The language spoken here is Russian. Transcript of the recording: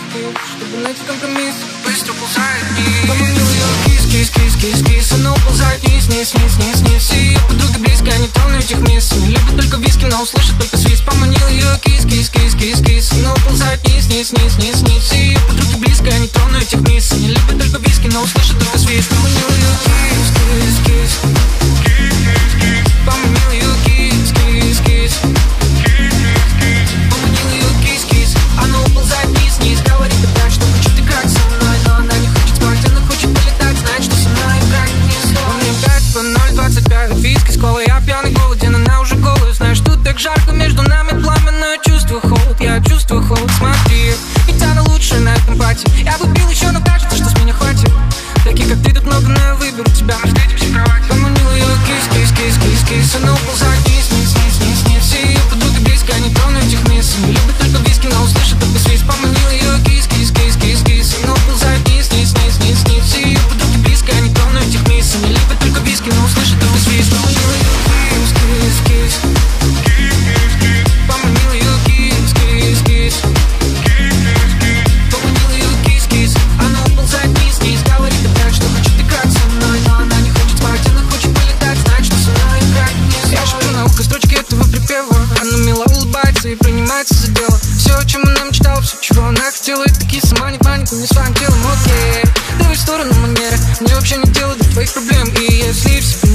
чтобы найти компромисс. Быстро ползает вниз. Поманил ее кис, она уползает вниз. Все ее подруги близко, они тонут этих мисс. Не любят только виски, но услышат только свист. Поманил ее кис, она уползает вниз. Все ее подруги близко, они тонут этих мисс. Не любят только виски, но услышат только свист. Поманил ее кис. Поманил ее кис. Поманил ее кис, она уползает вниз. Говорит опять, что хочет играть со мной, но она не хочет спать, она хочет полетать. Знает, что со мной играть не стоит. Мне 5 по 0,25, виски с колой, я пьяный голоден, она уже голая. Знаешь, тут так жарко, между нами пламя, но я чувствую холод, смотри. Ведь она лучшая на этом пати. Я бы пил еще, но кажется, что с меня хватит. Таких как ты тут много, но я выберу тебя. Мы встретимся в кровати. Поманил ее кис, она уползает вниз. Все ее подруги близко, они тронут этих мисс. Не любят только виски, но услышат только свист. Поманил ее кис, она уползает вниз. Все ее подруги близко, они тронут этих мисс. Не любят только виски, но услышат только свист. Поманил ее кис. Поманил ее кис. Поманил ее кис, она уползает вниз. Говорит опять, что хочет играть со мной, но она не хочет спать, она хочет полетать. Знает, что со мной играть не стоит. Я шепчу на ухо строчки этого припева. Она мило улыбается и принимается за дело. Все, о чем она мечтала, все, чего она хотела. И таки сама не манит мне своим телом, окей. Давай в сторону манеры, мне вообще не дело до твоих проблем. И если в себе